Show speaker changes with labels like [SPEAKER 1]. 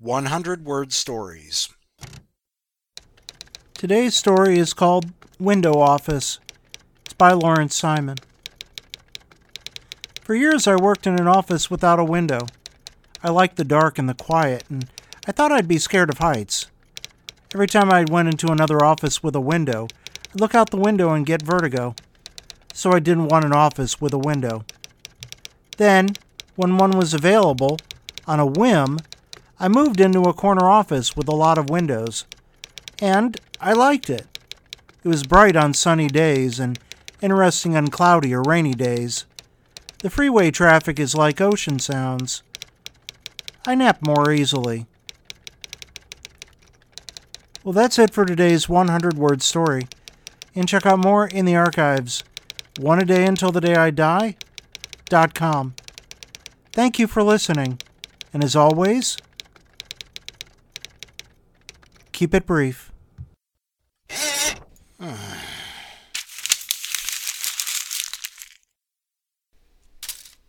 [SPEAKER 1] 100-word stories.
[SPEAKER 2] Today's story is called Window Office. It's by Lawrence Simon. For years I worked in an office without a window. I liked the dark and the quiet, and I thought I'd be scared of heights. Every time I went into another office with a window, I'd look out the window and get vertigo. So I didn't want an office with a window. Then, when one was available, on a whim, I moved into a corner office with a lot of windows. And I liked it. It was bright on sunny days and interesting on cloudy or rainy days. The freeway traffic is like ocean sounds. I nap more easily. Well, that's it for today's 100-word story. And check out more in the archives. oneadayuntilthedayi.com. Thank you for listening. And as always, keep it brief.